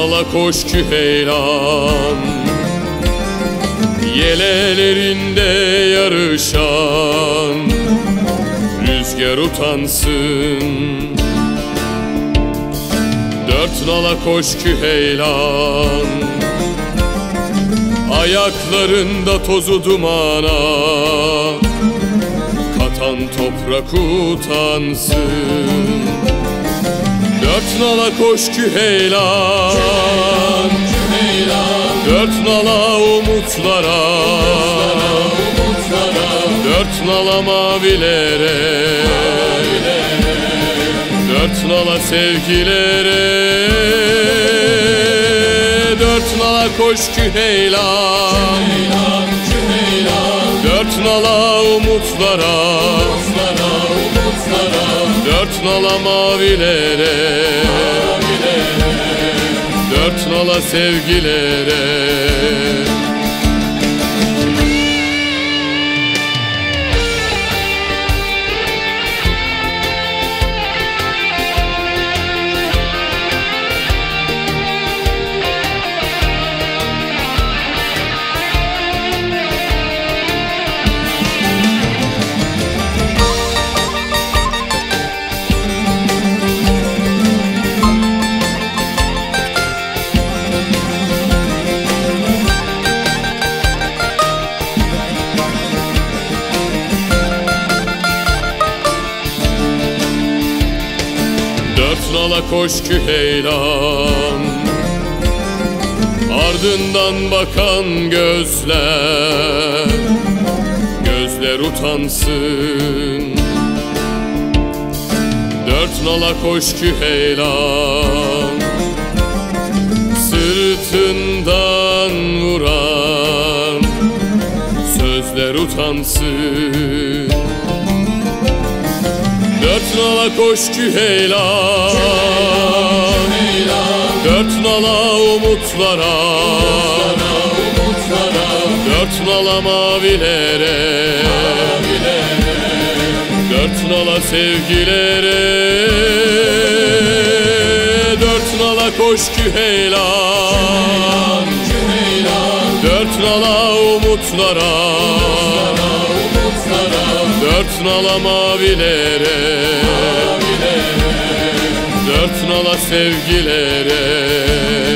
nala koş Küheylan, yelelerinde yarışan rüzgar utansın. Dört nala koş Küheylan, ayaklarında tozu dumana katan toprak utansın. Dört nala koş Küheylan, dört nala umutlara, dört nala mavilere, dört nala sevgilere. Dört nala koş Küheylan, dört nala umutlara, dört nala mavilere, dört nala sevgilere. Dört nala koş Küheylan, ardından bakan gözler, gözler utansın. Dört nala koş Küheylan, sırtından vuran sözler utansın. Dört nala koş Küheylan, dört nala umutlara, dört nala mavilere, dört nala sevgilere. Dört nala koş Küheylan, dört nala umutlara, dört nala mavilere, dört nala sevgilere.